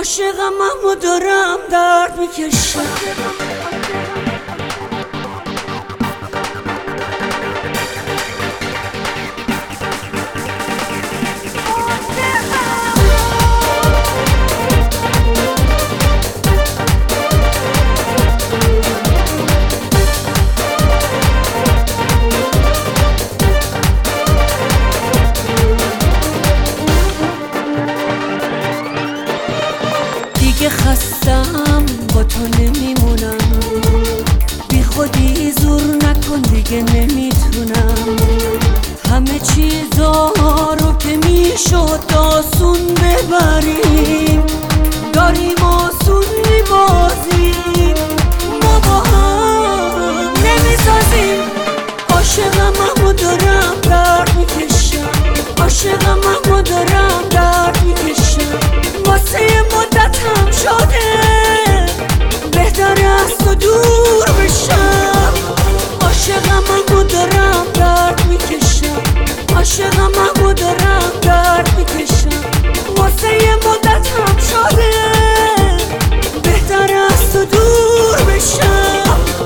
عاشقم اما دارم درد میکشم. دیگه خستم با تو نمیمونم، بی خودی زور نکن دیگه نمیتونم. همه چیزا رو که میشد آسون ببریم داریم آسون میبازیم، ما با هم نمیسازیم. عاشقم اما دارم درد میکشم، عاشقم اما دارم درد میکشم. واسه مدتم شده بهتر از تو دور بشم. عاشقم اما دارم درد میکشم، عاشقم اما دارم درد میکشم. واسه مدتم شده بهتر از تو دور بشم.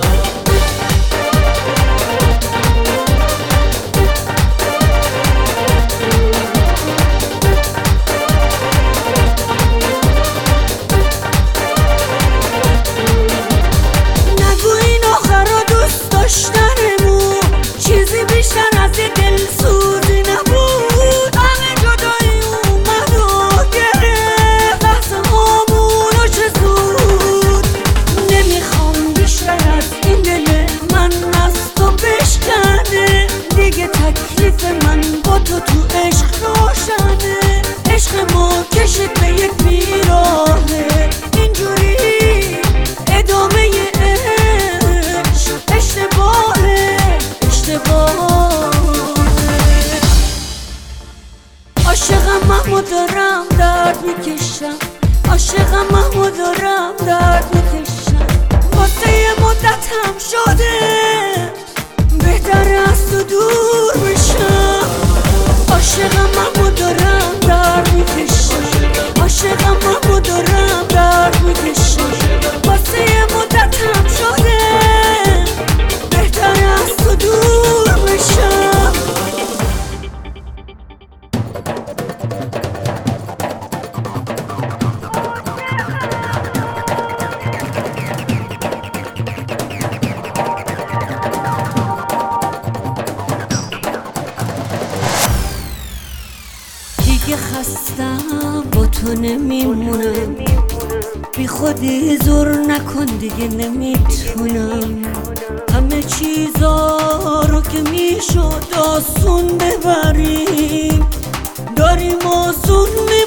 چیزی بیشتر از یه دلسوزی نبود. همه جدایی اومد و گرفت لحظه هامونو چه زود. نمیخوام بیشتر از این دل من از تو بشکنه دیگه. تکلیف من با تو عشق روشنه. عشق ما کشید به یک بیراهه، اینجوری ادامه عشق اشتباهه. عاشقم اما دارم درد میکشم، عاشقم اما دارم درد میکشم. واسه مدتم شده بهتر از تو دور بشم. عاشقم اما دارم درد میکشم، عاشقم اما دارم درد میکشم. واسه مدتم شده بهتر از تو دور بشم. دیگه خستم با تو نمیمونم، بی خودی زور نکن دیگه نمیتونم. همه چیزا رو که میشد آسون ببریم داریم آسون